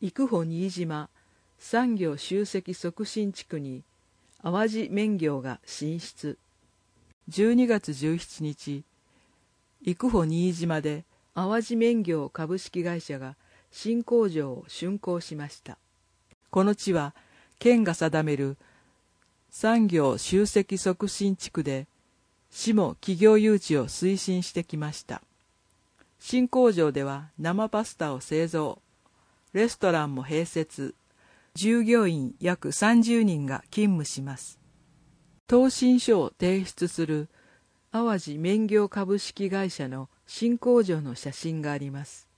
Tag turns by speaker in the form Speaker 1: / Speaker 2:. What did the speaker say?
Speaker 1: 幾保新島産業集積促進地区に淡路綿業が進出。12月17日、幾保新島で淡路綿業株式会社が新工場を竣工しました。この地は県が定める産業集積促進地区で、市も企業誘致を推進してきました。新工場では生パスタを製造、レストランも併設、従業員約30人が勤務します。答申書を提出する淡路綿業株式会社の新工場の写真があります。